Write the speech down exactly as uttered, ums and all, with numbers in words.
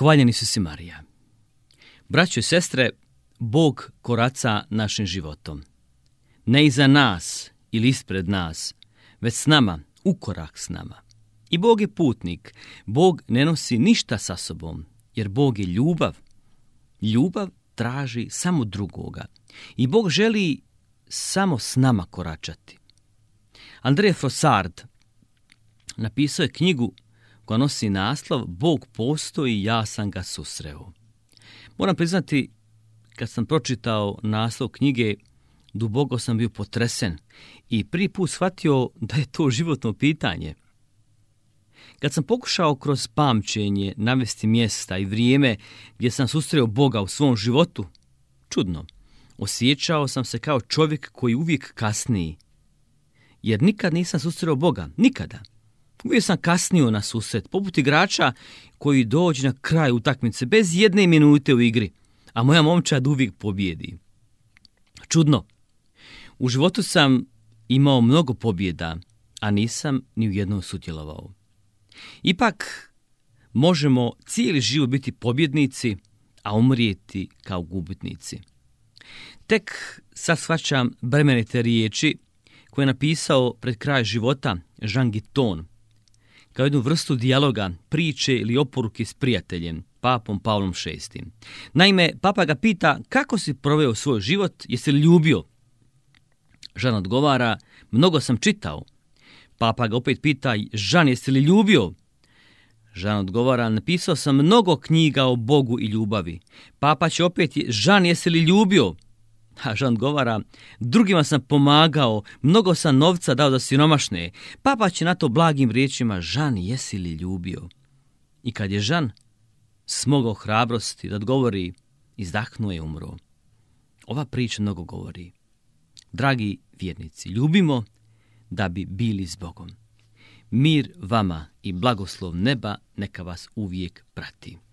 Hvaljeni su si Marija. Braćo i sestre, Bog koraca našim životom. Ne iza nas ili ispred nas, već s nama, u korak s nama. I Bog je putnik. Bog ne nosi ništa sa sobom, jer Bog je ljubav. Ljubav traži samo drugoga. I Bog želi samo s nama koračati. André Frossard napisao je knjigu koja nosi naslov Bog postoji, ja sam ga susreo. Moram priznati, kad sam pročitao naslov knjige, duboko sam bio potresen i prvi put shvatio da je to životno pitanje. Kad sam pokušao kroz pamćenje navesti mjesta i vrijeme gdje sam susreo Boga u svom životu, čudno, osjećao sam se kao čovjek koji uvijek kasniji. Jer nikad nisam susreo Boga, nikada. Uvijek sam kasnio na susret, poput igrača koji dođe na kraj utakmice bez jedne minute u igri, a moja momčad uvijek pobjedi. Čudno. U životu sam imao mnogo pobjeda, a nisam ni u jednom sudjelovao. Ipak možemo cijeli život biti pobjednici, a umrijeti kao gubitnici. Tek sad shvaćam bremenite riječi koje je napisao pred kraj života Jean Guiton, kao jednu vrstu dijaloga, priče ili oporuke s prijateljem, papom Pavlom šestim. Naime, papa ga pita kako si proveo svoj život, jesi li ljubio? Jean odgovara, mnogo sam čitao. Papa ga opet pita, Jean, jesi li ljubio? Jean odgovara, napisao sam mnogo knjiga o Bogu i ljubavi. Papa će opet, Jean, jesi li ljubio? A Jean odgovara, drugima sam pomagao, mnogo sam novca dao za siromašne. Papa će na to blagim riječima, Jean, jesi li ljubio? I kad je Jean smogao hrabrosti da odgovori, izdahnuo je umro. Ova priča mnogo govori. Dragi vjernici, ljubimo da bi bili s Bogom. Mir vama i blagoslov neba neka vas uvijek prati.